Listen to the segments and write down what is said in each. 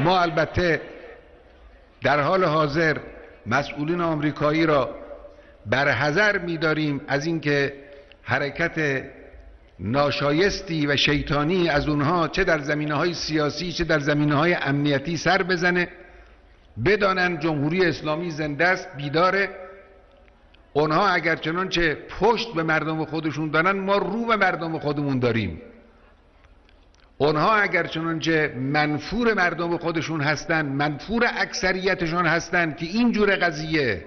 ما البته در حال حاضر مسئولین آمریکایی را برحذر می‌داریم از اینکه حرکت ناشایستی و شیطانی از اونها چه در زمینه‌های سیاسی چه در زمینه‌های امنیتی سر بزنه. بدانند جمهوری اسلامی زنده است، بیداره. اونها اگر چنانچه پشت به مردم خودشون دارن، ما رو به مردم خودمون داریم. اونها اگر چنانچه منفور مردم خودشون هستن، منفور اکثریتشون هستن که اینجور قضیه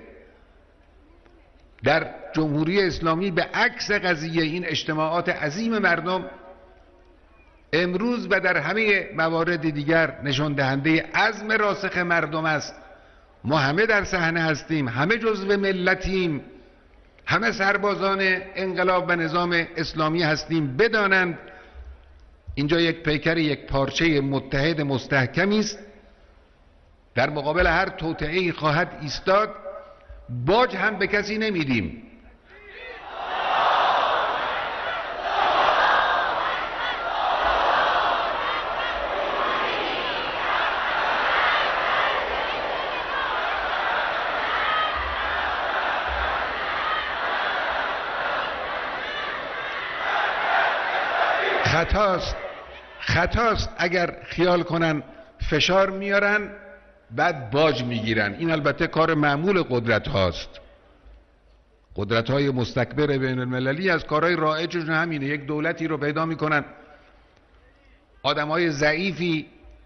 در جمهوری اسلامی به عکس قضیه این اجتماعات عظیم مردم امروز و در همه موارد دیگر نشان دهنده عزم راسخ مردم است. ما همه در صحنه هستیم، همه جزو ملتیم، همه سربازان انقلاب و نظام اسلامی هستیم. بدانند اینجا یک پیکر یک پارچه متحد مستحکمی است، در مقابل هر توطئه‌ای خواهد ایستاد. باج هم به کسی نمیدیم. خطاست اگر خیال کنن فشار میارن بعد باج میگیرن. این البته کار معمول قدرت هاست. قدرت های مستکبر بین المللی از کارهای رایجشون همینه. یک دولتی رو پیدا میکنن، آدم های ضعیفی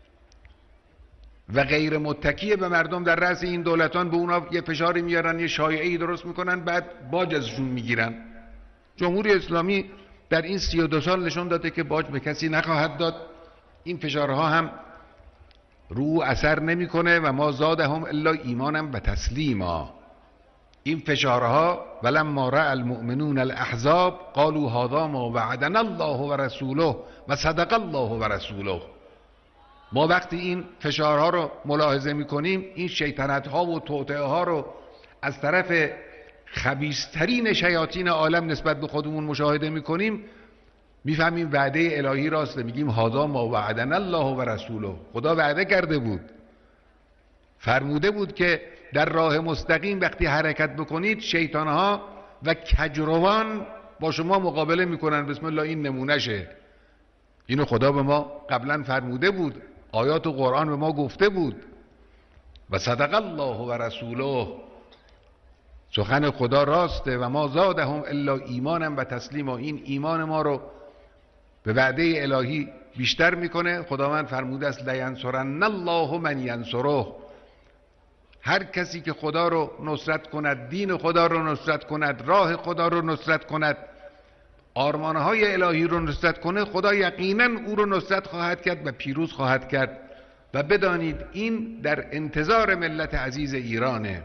و غیر متکی به مردم در رأس این دولتان به اونا یه فشاری میارن، یه شایعه‌ای درست میکنن، بعد باج ازشون میگیرن. جمهوری اسلامی در این 32 سال نشون داده که باج به کسی نخواهد داد. این فشارها هم رو اثر نمیکنه و ما زادهم الا ایمانم و تسلیما. این فشارها ولما رأى المؤمنون الاحزاب قالوا هذا ما وعدنا الله و رسوله و صدق الله و رسوله. ما وقتی این فشارها رو ملاحظه میکنیم، این شیطنت ها و توطئه ها رو از طرف خبیث‌ترین شیاطین عالم نسبت به خودمون مشاهده میکنیم، میفهمیم وعده الهی راست. میگیم هذا ما وعدنا الله و رسوله. خدا وعده کرده بود، فرموده بود که در راه مستقیم وقتی حرکت بکنید شیطانها و کجروان با شما مقابله میکنن. بسم الله، این نمونهشه. اینو خدا به ما قبلا فرموده بود، آیات و قرآن به ما گفته بود. و صدق الله و رسوله، سخن خدا راسته. و ما زادهم الا ایمانم و تسلیما. این ایمان ما رو به وعده الهی بیشتر میکنه. خداوند فرموده است لینصرن الله من ینصره. هر کسی که خدا رو نصرت کند، دین خدا رو نصرت کند، راه خدا رو نصرت کند، آرمانهای الهی رو نصرت کنه، خدا یقینا او رو نصرت خواهد کرد و پیروز خواهد کرد. و بدانید این در انتظار ملت عزیز ایرانه.